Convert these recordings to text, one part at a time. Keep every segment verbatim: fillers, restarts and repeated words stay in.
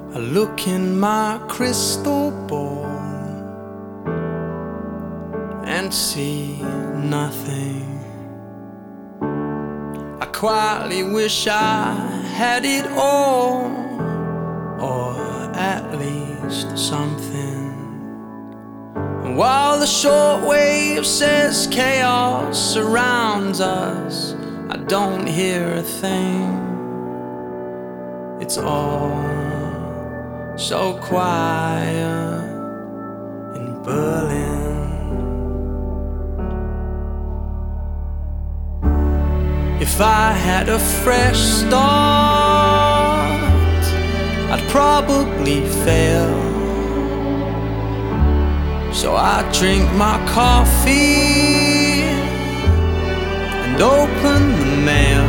I look in my crystal ball and see nothing. I quietly wish I had it all, or at least something. And while the shortwave says chaos surrounds us, I don't hear a thing. It's all so quiet in Berlin. If I had a fresh start, I'd probably fail. So I drink my coffee and open the mail.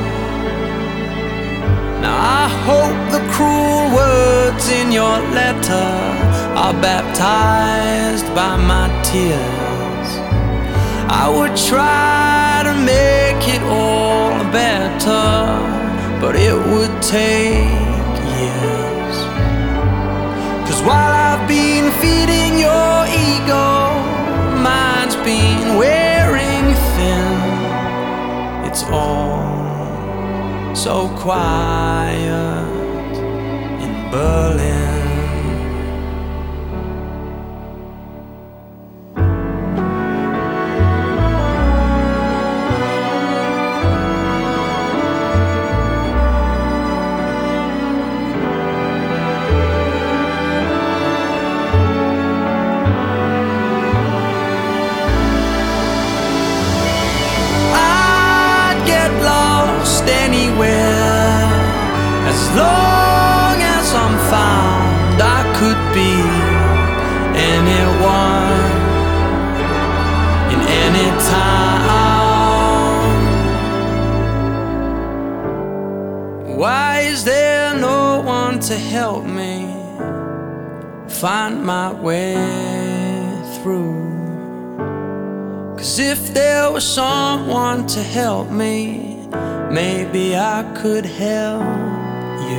Now I hope the cruel words in your letter are baptized by my tears. I would try to make it all better, but it would take years. 'Cause while I've been feeding your ego, mine's been wearing thin. It's all so quiet in Berlin. Anywhere, as long as I'm found, I could be anyone in any town. Why is there no one to help me find my way through? 'Cause if there was someone to help me, maybe I could help you.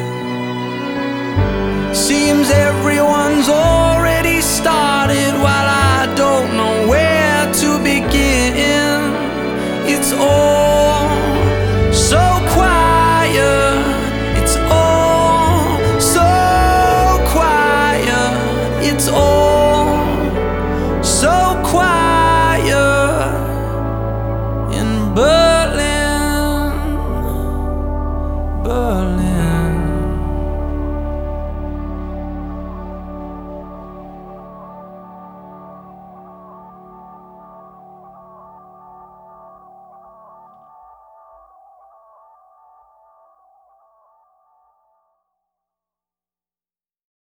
Seems everyone's already started while I don't know where to begin. It's all